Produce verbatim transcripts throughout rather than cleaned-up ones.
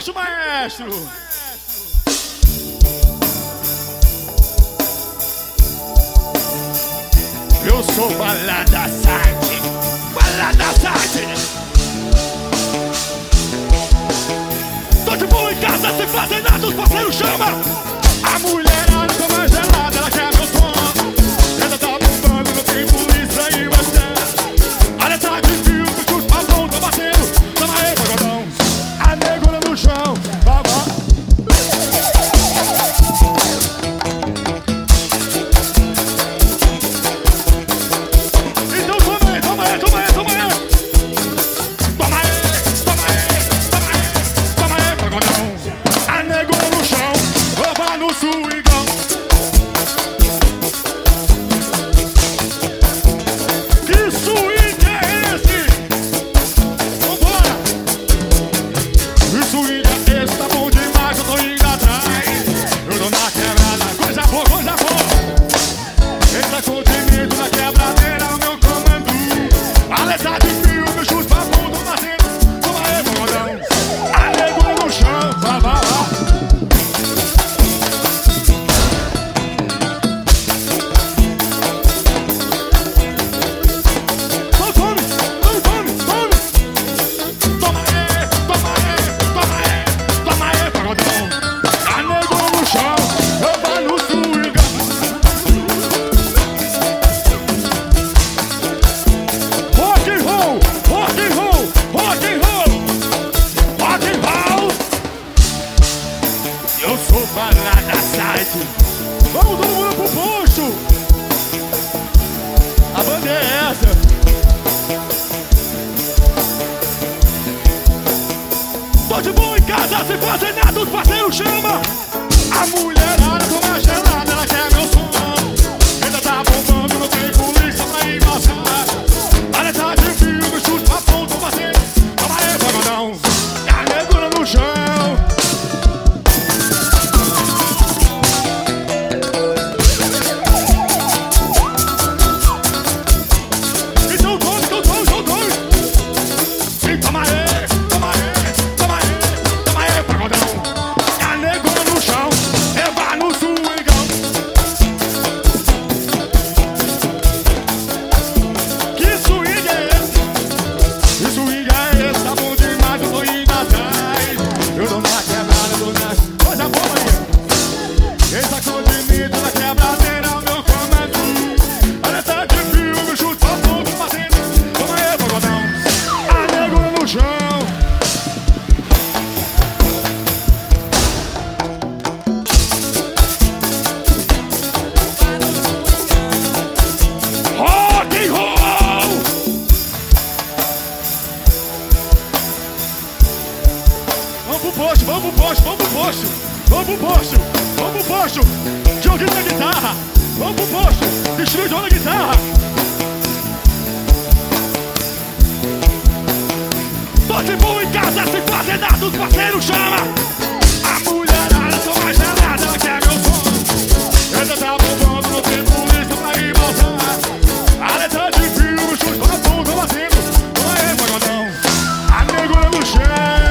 posto, maestro! Eu sou Balada Site, Balada Site. Tô de boa em casa sem fazer nada, os parceiros chamam. A mulherada tá mais gelada, ela quer meu som. Ela tá bombando, não tem polícia e você. Olha, tá de fio, que os papão tá batendo. Toma aí, pagodão. A negura no chão, vai, vai. Vamos todo mundo pro posto! A banda é essa! Tô de boa em casa sem fazer nada, os parceiros chamam! A mulherada toma gelada, ela quer meu som. Ainda tá bombando, não tem polícia pra embaçar. Olha, tá de fio, os chutes pra ponta, batendo. Toma aí, pagodão! E a negura no chão! Vamos pro posto, vamos pro posto, vamos pro posto, vamos pro posto, Dioguinho na guitarra, vamos pro posto, destruidor na guitarra. Tô de boa em casa sem fazer nada, os parceiros chamam. A mulherada toma gelada, ela quer meu som. Ainda tá bombando, não tem polícia pra ir voltar. A letra de fio, os chutes pra ponta batendo. Toma aí, pagodão, a negura no chão.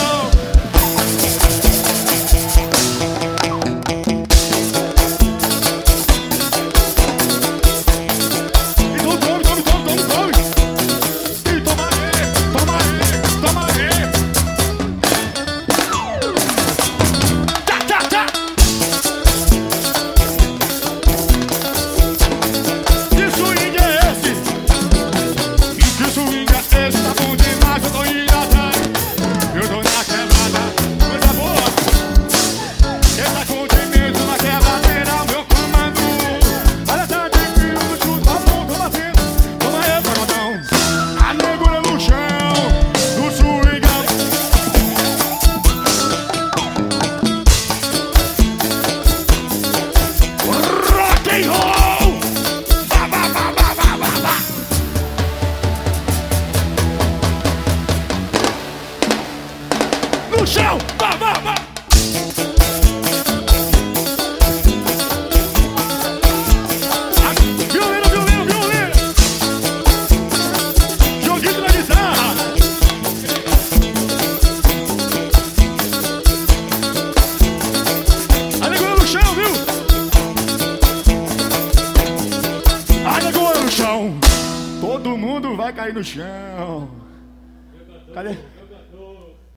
No chão, vá, vá, vá. Violino, violino, violino. Joguinho na guitarra. Todo mundo vai cair no chão. Cadê?